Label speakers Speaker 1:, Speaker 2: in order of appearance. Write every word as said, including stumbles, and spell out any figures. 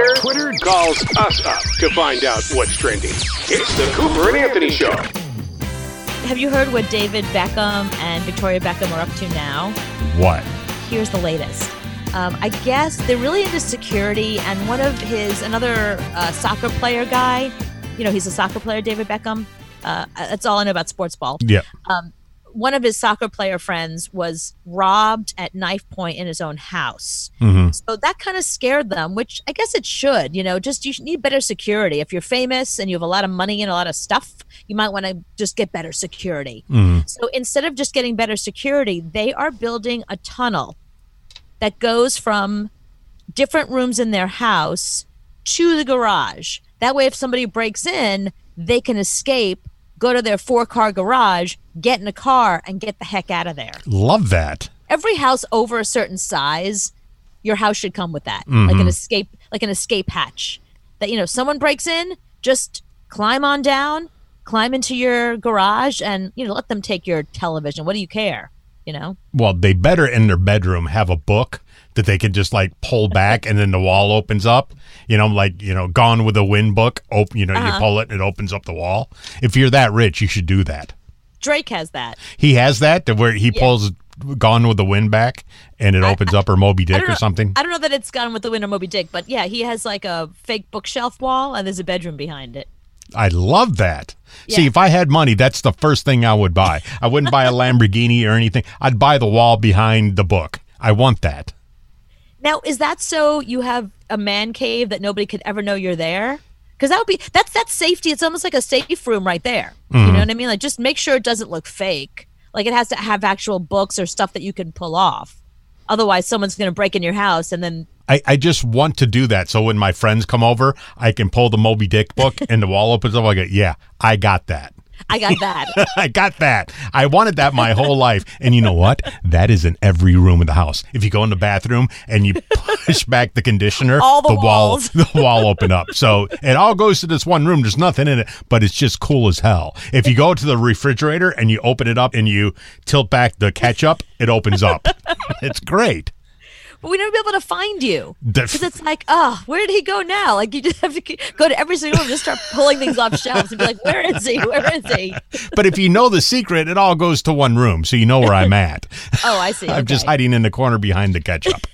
Speaker 1: Twitter, Twitter calls us up to find out what's trending. It's the Cooper and Anthony Show.
Speaker 2: Have you heard what David Beckham and Victoria Beckham are up to now?
Speaker 3: What?
Speaker 2: Here's the latest. Um, I guess they're really into security, and one of his, another uh, soccer player guy, you know, he's a soccer player, David Beckham. Uh, that's all I know about sports ball.
Speaker 3: Yeah.
Speaker 2: Um, one of his soccer player friends was robbed at knife point in his own house.
Speaker 3: Mm-hmm.
Speaker 2: So that kind of scared them, which I guess it should. You know, just you need better security. If you're famous and you have a lot of money and a lot of stuff, you might want to just get better security.
Speaker 3: Mm-hmm.
Speaker 2: So instead of just getting better security, they are building a tunnel that goes from different rooms in their house to the garage. That way, if somebody breaks in, they can escape, go to their four-car garage, get in a car, and get the heck out of there.
Speaker 3: Love that.
Speaker 2: Every house over a certain size, your house should come with that,
Speaker 3: Mm-hmm.
Speaker 2: like an escape, like an escape hatch. That, you know, someone breaks in, just climb on down, climb into your garage, and, you know, let them take your television. What do you care? You know?
Speaker 3: Well, they better in their bedroom have a book that they can just like pull back and then the wall opens up. You know, like, you know, Gone with the Wind book. Op- you know,
Speaker 2: Uh-huh.
Speaker 3: you pull it and it opens up the wall. If you're that rich, you should do that.
Speaker 2: Drake has that.
Speaker 3: He has that to where he
Speaker 2: Yeah.
Speaker 3: pulls Gone with the Wind back and it
Speaker 2: I-
Speaker 3: opens up, or Moby
Speaker 2: I
Speaker 3: Dick
Speaker 2: don't
Speaker 3: or
Speaker 2: know-
Speaker 3: something.
Speaker 2: I don't know that it's Gone with the Wind or Moby Dick, but yeah, he has like a fake bookshelf wall and there's a bedroom behind it.
Speaker 3: I love that. See,
Speaker 2: Yeah.
Speaker 3: if I had money, that's the first thing I would buy. I wouldn't buy a Lamborghini or anything. I'd buy the wall behind the book. I want that.
Speaker 2: Now, is that so you have a man cave that nobody could ever know you're there? Because that would be, that's that's safety. It's almost like a safe room right there. You know what I mean? Like, just make sure it doesn't look fake. Like, it has to have actual books or stuff that you can pull off. Otherwise, someone's going to break in your house and then
Speaker 3: I, I just want to do that. So when my friends come over, I can pull the Moby Dick book and the wall opens up. I go, yeah, I got that.
Speaker 2: I got that.
Speaker 3: I got that. I wanted that my whole life. And you know what? That is in every room of the house. If you go in the bathroom and you push back the conditioner,
Speaker 2: All the
Speaker 3: wall
Speaker 2: walls.
Speaker 3: the wall open up. So it all goes to this one room. There's nothing in it, but it's just cool as hell. If you go to the refrigerator and you open it up and you tilt back the ketchup, it opens up. It's great.
Speaker 2: But we never be able to find you.
Speaker 3: The-
Speaker 2: Because it's like, oh, where did he go now? Like, you just have to go to every single room and just start pulling things off shelves and be like, where is he? Where is he?
Speaker 3: But if you know the secret, it all goes to one room, so you know where I'm at.
Speaker 2: Oh, I see.
Speaker 3: I'm just
Speaker 2: Okay.
Speaker 3: hiding in the corner behind the ketchup.